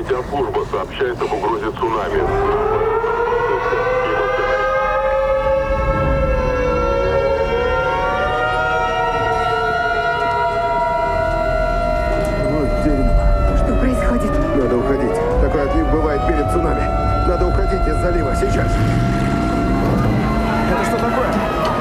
Метеослужба сообщает об угрозе цунами. Вот дерьмо. Что происходит? Надо уходить. Такой отлив бывает перед цунами. Надо уходить из залива. Сейчас. Это что такое?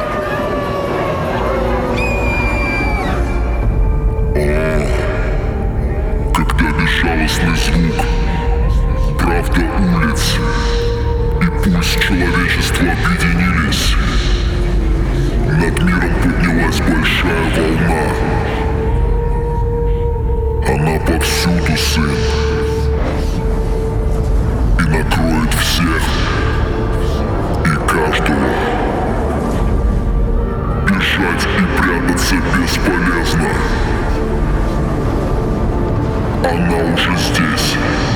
Когда безжалостный звук, правда улиц и пульс человечества объединились, над миром поднялась большая волна. Она повсюду, сын, и накроет всех и каждого. Бежать и прятаться бесполезно. Она уже здесь.